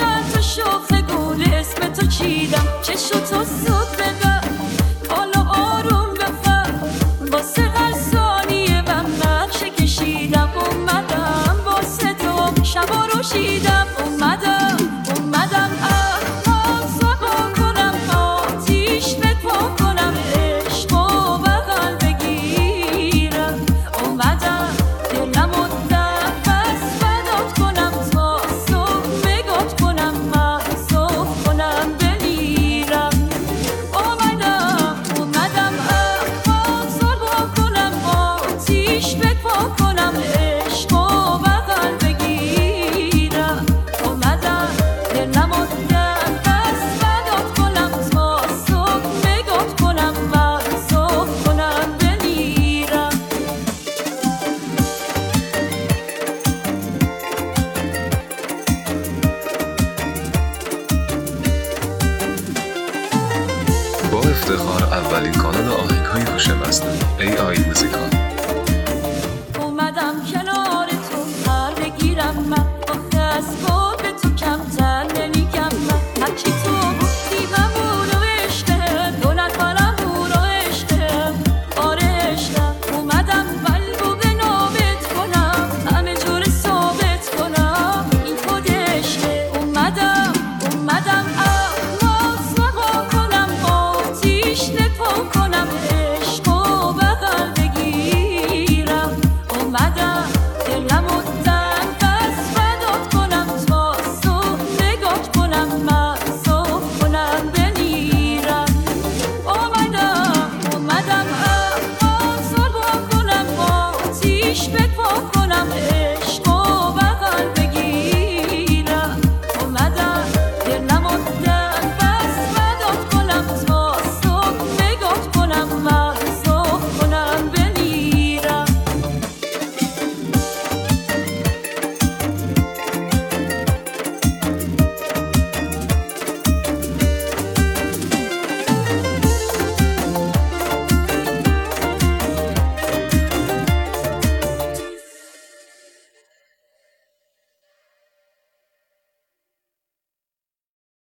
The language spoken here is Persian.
من تو شاخ گل اسم تو چیدم، چشم تو زود ببر حالا آروم بفر، واسه هر ثانیه من نقشه کشیدم. اومدم واسه تو شبا رو شیدم، اومدم احمق سبا کنم، آتیش به پا کنم، عشق و بغل بگیرم. اومدم دلم و نفس فدات کنم، تا صبح بگات کنم، محصوب کنم بمیرم. اومدم احمق سبا کنم، آتیش به پا کنم، عشق و بغل بگیرم. اومدم دلم و نفس فدات کنم، تا صبح بگات کنم، محصوب کنم بمیرم. با افتخار اولین کانال آهنگ‌های هوش مصنوعی AI موزیکال